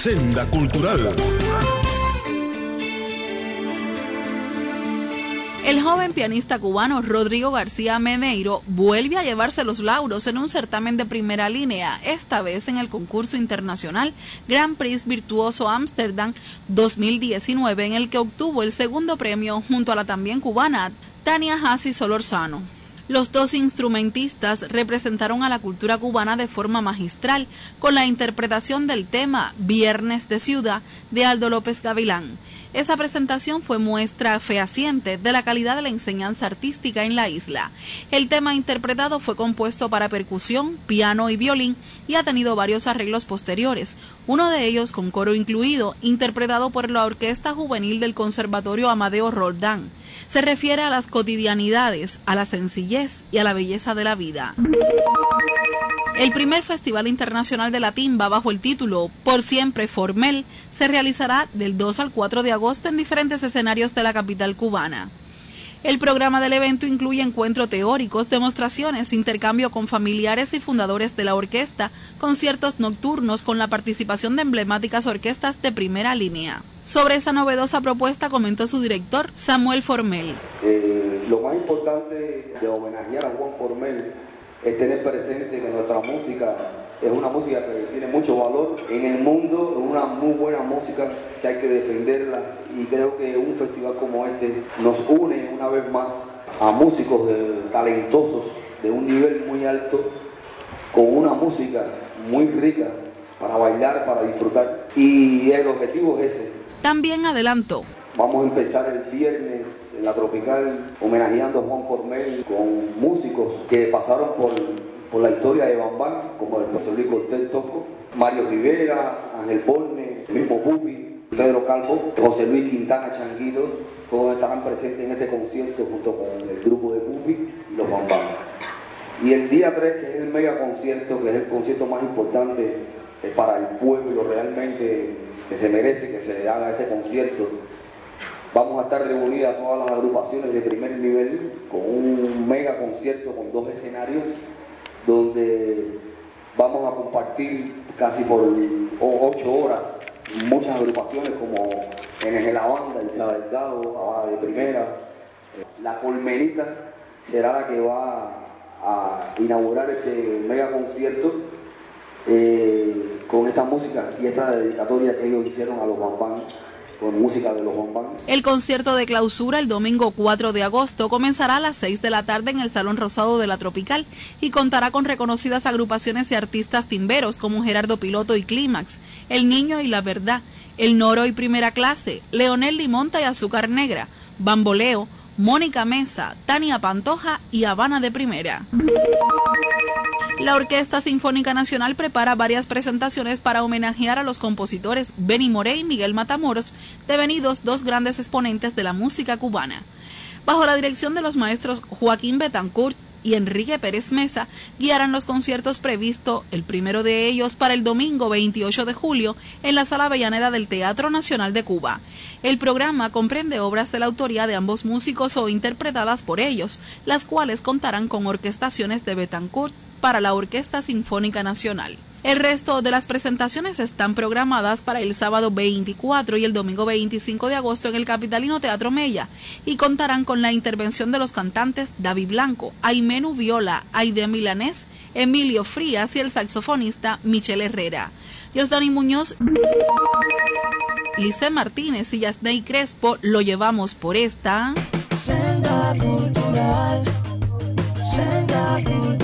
Senda Cultural. El joven pianista cubano Rodrigo García Meneiro vuelve a llevarse los lauros en un certamen de primera línea, esta vez en el concurso internacional Grand Prix Virtuoso Amsterdam 2019, en el que obtuvo el segundo premio junto a la también cubana Tania Hassi Solorzano. Los dos instrumentistas representaron a la cultura cubana de forma magistral con la interpretación del tema Viernes de Ciudad de Aldo López Gavilán. Esa presentación fue muestra fehaciente de la calidad de la enseñanza artística en la isla. El tema interpretado fue compuesto para percusión, piano y violín y ha tenido varios arreglos posteriores, uno de ellos con coro incluido, interpretado por la Orquesta Juvenil del Conservatorio Amadeo Roldán. Se refiere a las cotidianidades, a la sencillez y a la belleza de la vida. El primer Festival Internacional de la Timba, bajo el título Por Siempre Formel, se realizará del 2 al 4 de agosto en diferentes escenarios de la capital cubana. El programa del evento incluye encuentros teóricos, demostraciones, intercambio con familiares y fundadores de la orquesta, conciertos nocturnos con la participación de emblemáticas orquestas de primera línea. Sobre esa novedosa propuesta comentó su director, Samuel Formel. Lo más importante de homenajear a Juan Formel es tener presente que nuestra música es una música que tiene mucho valor en el mundo, es una muy buena música que hay que defenderla, y creo que un festival como este nos une una vez más a músicos talentosos de un nivel muy alto, con una música muy rica para bailar, para disfrutar, y el objetivo es ese. También adelantó: vamos a empezar el viernes en la Tropical homenajeando a Juan Formel con músicos que pasaron por la historia de Bambán, como el profesor Luis Cortés Tosco, Mario Rivera, Ángel Borne, el mismo Pupi, Pedro Calvo, José Luis Quintana Changuito. Todos estarán presentes en este concierto junto con el grupo de Pupi y los Bambán. Y el día 3, que es el mega concierto, que es el concierto más importante para el pueblo realmente que se merece que se haga este concierto, vamos a estar reunidas todas las agrupaciones de primer nivel con un mega concierto con 2 escenarios, donde vamos a compartir casi por 8 horas muchas agrupaciones como NG La Banda, Elsa Delgado, Habana de Primera. La Colmenita será la que va a inaugurar este mega concierto con esta música y esta dedicatoria que ellos hicieron a los Bambán, con música de los Bambán. El concierto de clausura el domingo 4 de agosto comenzará a las 6 de la tarde en el Salón Rosado de la Tropical y contará con reconocidas agrupaciones y artistas timberos como Gerardo Piloto y Clímax, El Niño y la Verdad, El Noro y Primera Clase, Leonel Limonta y Azúcar Negra, Bamboleo, Mónica Mesa, Tania Pantoja y Habana de Primera. La Orquesta Sinfónica Nacional prepara varias presentaciones para homenajear a los compositores Benny Moré y Miguel Matamoros, devenidos 2 grandes exponentes de la música cubana. Bajo la dirección de los maestros Joaquín Betancourt y Enrique Pérez Mesa, guiarán los conciertos previstos, el primero de ellos para el domingo 28 de julio en la Sala Avellaneda del Teatro Nacional de Cuba. El programa comprende obras de la autoría de ambos músicos o interpretadas por ellos, las cuales contarán con orquestaciones de Betancourt para la Orquesta Sinfónica Nacional. El resto de las presentaciones están programadas para el sábado 24 y el domingo 25 de agosto en el capitalino Teatro Mella y contarán con la intervención de los cantantes David Blanco, Aimenu Viola, Aide Milanés, Emilio Frías y el saxofonista Michel Herrera. Diosdani Muñoz, Lice Martínez y Yasney Crespo lo llevamos por esta Senda Cultural. Senda Cultural.